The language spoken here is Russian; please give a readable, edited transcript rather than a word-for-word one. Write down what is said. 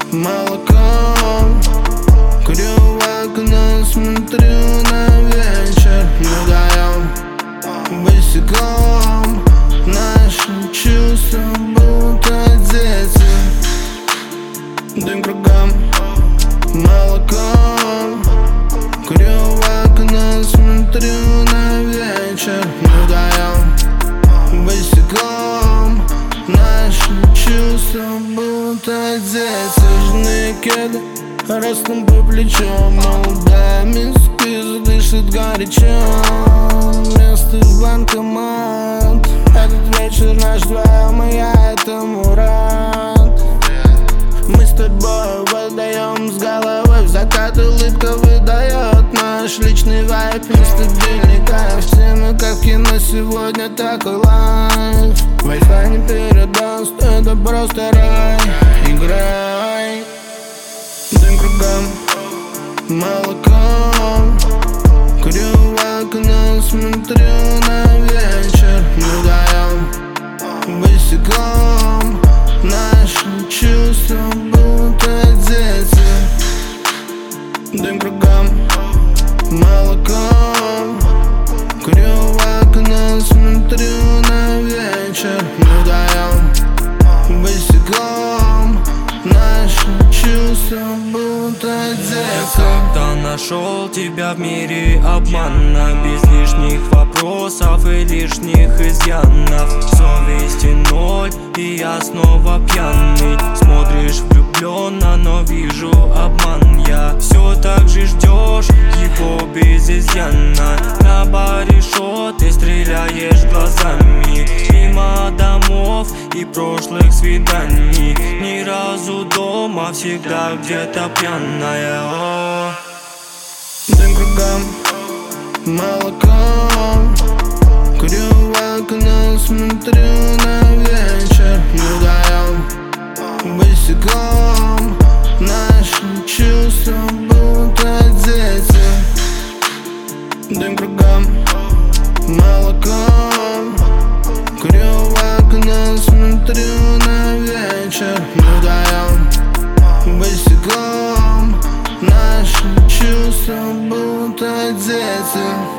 молоком. Курю в окно, смотрю на вечер. Мы вдаем босиком. Наши чувства будто дети. Дым кругом, молоком. Курю в окно, смотрю на вечер. Мы вдаем босиком. Наши чувства будто дети. Жирные кеды ростом по плечу. Молодая миски задышит горячо. Место в банкомат. Этот вечер наш вдвоем, и я этому рад. Мы с тобой выдаем с головой в закат. Улыбка выдает наш личный вайб. Нестабильный кайф. Все мы как в кино, сегодня такой лайф. Wi-Fi не передаст, это просто рай. Играй. Дым кругом, молоком. Курю в окно, смотрю на вечер. Мы вдаем босиком. Наши чувства будто дети. Дым кругом, молоком. Курю в окно, смотрю на вечер. Мы вдаем босиком. Наши чувства будто дети. Когда нашел тебя в мире обмана, без лишних вопросов и лишних изъянов. Совести ноль, и я снова пьяный. Смотришь влюбленно, но вижу обман. Я все так же ждешь его без изъяна. На баре шо ты стреляешь глазами. Мимо домов и прошлых свиданий. Ни разу дома, всегда где-то пьяная. О. Дым кругом, молоком. Курю в окно, смотрю на вечер. Мы вдаем босиком. Наши чувства будто дети. Дым кругом, молоком. Курю в окно, смотрю на вечер. Мы вдаем босиком. Наши чувства будто дети.